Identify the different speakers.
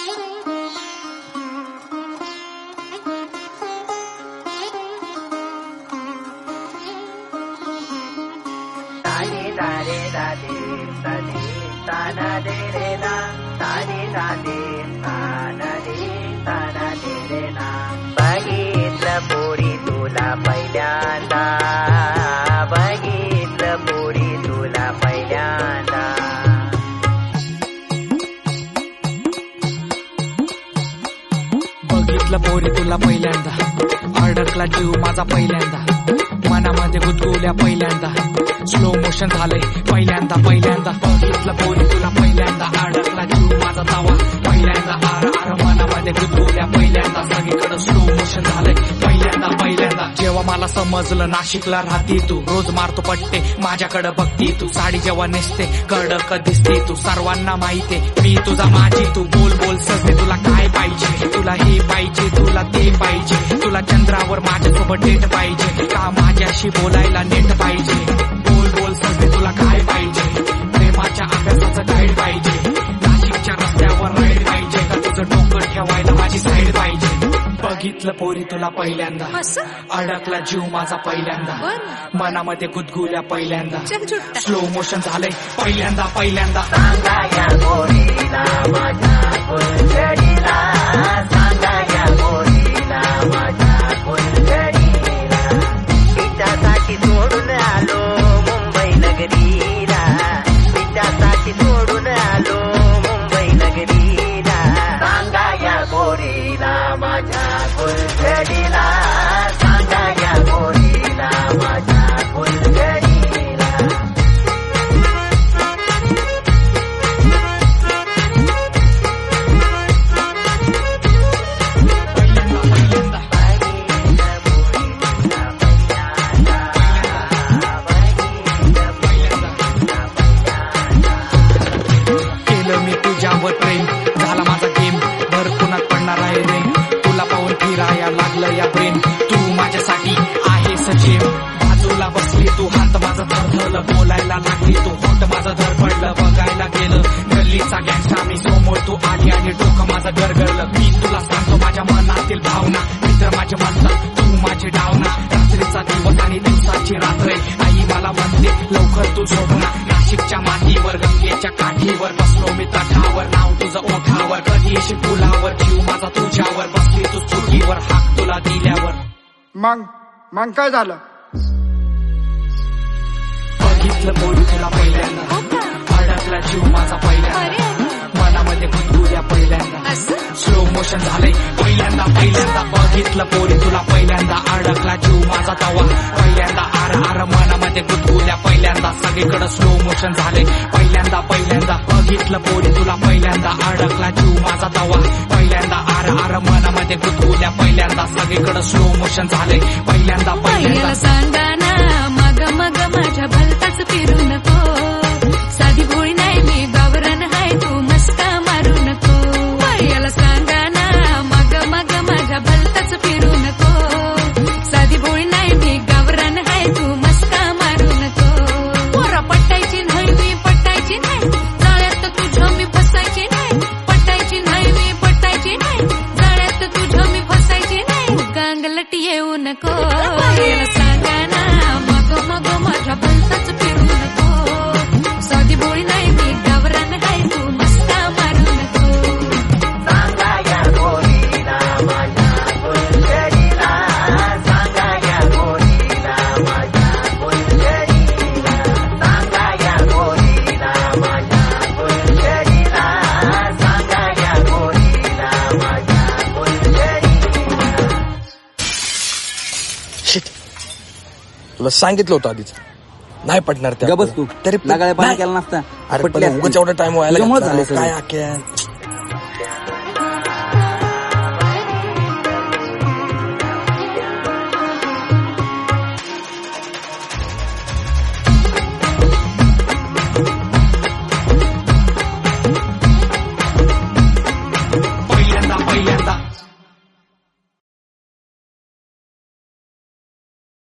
Speaker 1: बघितलं पोरी तुला पहिल्यांदा, बघितलं पोरी तुला पहिल्यांदा.
Speaker 2: बघितलं पोरी तुला पहिल्यांदा, अडकला जीव माझा पहिल्यांदा, मनामध्ये गुदगुल्या पहिल्यांदा, स्लो मोशन झालंय पहिल्यांदा पहिल्यांदा. बघितलं पोरी तुला पहिल्यांदा, अडकला जीव माझा तवा पहिल्यांदा, आर आर मनामध्ये गुदगुल्या पहिल्यांदा, सगळीकडे स्लो मोशन झालंय पहिल्यांदा पहिल्यांदा. जेव्हा मला समजलं नाशिकला राहती तू, रोज मारतो पट्टे माझ्याकडे बघती तू, साडी जेव्हा नेसते कडक दिसते तू, सर्वांना माहिती मी तुझा माझी तू. बोल बोल सजते तुला काय पाहिजे, तुला हे पाहिजे तुला ते पाहिजे, तुला चंद्रावर माझ्यासोबत डेट पाहिजे का माझ्याशी बोलायला नेट पाहिजे. बोल बोल सजते तुला काय पाहिजे, प्रेमाच्या अभ्यासाचं गाईड पाहिजे, नाशिकच्या रस्त्यावर राईड पाहिजे का तुझं डोकं ठेवायला माझी साईड पाहिजे. बघितलं पोरी तुला पहिल्यांदा, अडकला जीव माझा पहिल्यांदा, मनामध्ये गुदगुल्या पहिल्यांदा, स्लो मोशन झालंय पहिल्यांदा पहिल्यांदा.
Speaker 1: सांगा या पोरीला माझ्या फुलझडीला, सांगा या पोरीला माझ्या फुलझडीला, तिच्यासाठी सोडून आलो मुंबई नगरीला, तिच्यासाठी सोडून आलो मुंबई नगरीला. सांगा या पोरीला माझ्या फुलझडीला, सांगा या पोरीला माझ्या फुलझडीला.
Speaker 2: केलं मी तुझ्यावर प्रेम, झाला माझा गेम, भर पुन्हा पडणार आहे रेन, तुला पाहून फिराया लागलं या ब्रेन, तू माझ्यासाठी आहे सजेम. बाजूला बसली तू, हात माझा थरथरलं, बोलायला लागली तू, होट माझं धडपडलं, बघायला गेलं गल्लीचा गँगस्टर मी, समोर तू आली आणि डोकं माझं गरगरलं. मी तुला सांगतो माझ्या मनातील भावना, मित्र माझे म्हणतात तू माझी डावना, रात्रीचा दिवस आणि दिवसाची रात्र, आई मला म्हणते लवकर तू झोपना. नाशिकच्या मातीवर गंगेच्या काठीवर बसलो मी तटावर, नाव तुझं ओठावर, कधी येशील पुलावर, जीव माझा तुझ्यावर, बसली तू चुकीवर, हाक तुला दिल्यावर.
Speaker 3: मग काय झालं?
Speaker 2: बघितलं पोरी तुला पहिल्यांदा, अडकला जीव माझा पहिल्यांदा, मनामध्ये गुदगुल्या पहिल्यांदा, स्लो मोशन झालंय पहिल्यांदा पहिल्यांदा. बघितलं पोरी तुला पहिल्यांदा, अडकला जीव माझा तवा पहिल्यांदा, आर आर मनामध्ये गुदगुल्या पहिल्यांदा, सगळीकडे स्लो मोशन झालंय पहिल्यांदा पहिल्यांदा. बघितलं पोरी तुला पहिल्यांदा, अडकला जीव माझा तवा पहिल्यांदा, आर आर मनामध्ये गुदगुल्या पहिल्यांदा, सगळीकडे स्लो मोशन झालंय पहिल्यांदा पहिल्यांदा.
Speaker 4: सांगा ना मग मग माझ्या भलताच फिरू नको, साधी भोळी नाही मी गावरान हाय, तू मस्का मारू नको. याला सांगा ना मग मग माझ्या भलताच फिरू नको, साधी भोळी नाही मी गावरान हाय, तू मस्का मारू नको. पोरा पटायची नाही मी पटायची नाही, जाळ्यात तुझं मी फसायची नाही, पटायची नाही मी पटायची नाही, जाळ्यात तुझं मी फसायची नाही, गांगलट येऊ नको. याला सांगा ना मग मग माझ्या भलताच फिरू नको, साधी भोळी नाही मी गावरान हाय, तू मस्का मारू नको.
Speaker 1: सांगा या पोरीला माझ्या फुलझडीला, सांगा या पोरीला माझ्या फुलझडीला, सांगा या पोरीला माझ्या फुलझडीला, सांगा या पोरीला माझ्या फुलझडीला.
Speaker 5: तुला सांगितलं होतं आधीच नाही पटणार त्या.
Speaker 6: गबस तू
Speaker 5: तरी
Speaker 6: लगाळ्या पाणी केला नसता.
Speaker 5: अरे पण उगाच एवढा टाइम व्हायला
Speaker 6: त्यामुळे झालं
Speaker 5: काय आख्या